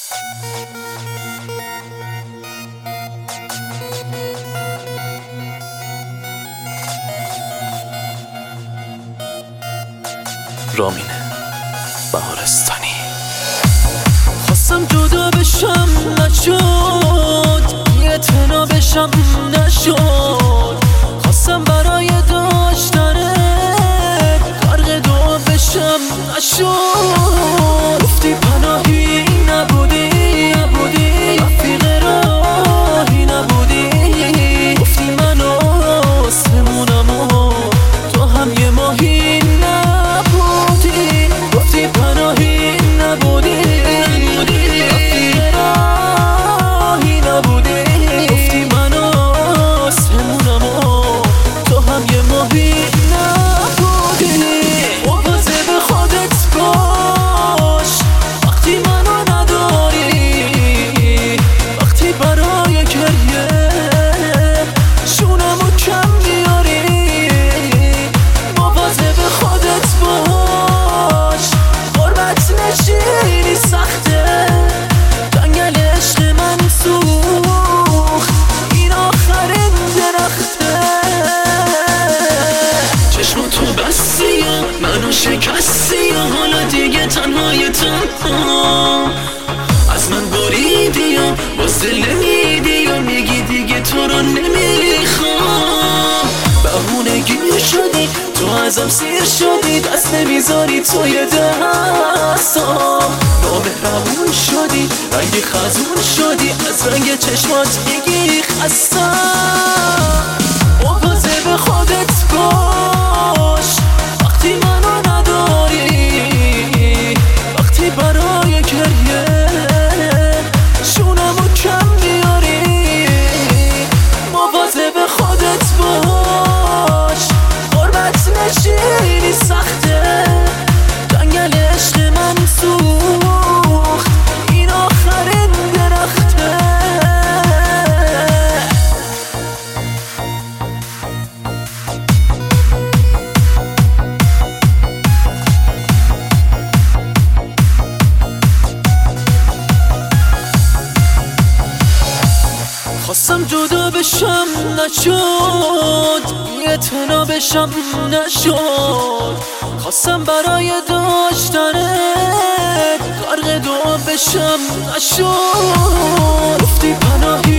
رامین بهارستانی. خواستم جدا بشم نشد، بی‌اعتنا بشم نشد. خواستم برای داشتنت غرق دعا بشم نشد. گفتی پناهی نبودی، رفیق راهی نبودی. گفتی من آسمونم و تو هم یه ماهی نبودی. گفتی پناهی نبودی، رفیق راهی نبودی. گفتی من آسمونم و تو هم یه ماهی نبودی. مواظب خودت باش وقتی منو نداری، وقتی برای گریه شونمو کم میاری. مواظب خودت باش، غربت نشینی سخته. جنگل عشق من سوخت، این آخرین درخته. چشم تو بستی و منو شکستی و حالا دیگه تنهای تنها از من بریدی و باز دل نمیدی و میگی دیگه تو رو نمیخوام. بهونه گیر شدی، تو ازم سیر شدی، دست نمیذاری توی دستام. نامهربون شدی، رنگ خزون شدی، از رنگ چشمات میگی خستم. مواظب خودت باش وقتی منو نداری، وقتی برای گریه شونمو کم میاری. مواظب خودت باش، غربت نشینی سخته. جنگل عشق من سوخت، این آخرین درخته. خواستم جدا بشم نشد، بی‌اعتنا بشم نشد. خواستم برای داشتنت غرق دعا بشم نشد. گفتی پناهی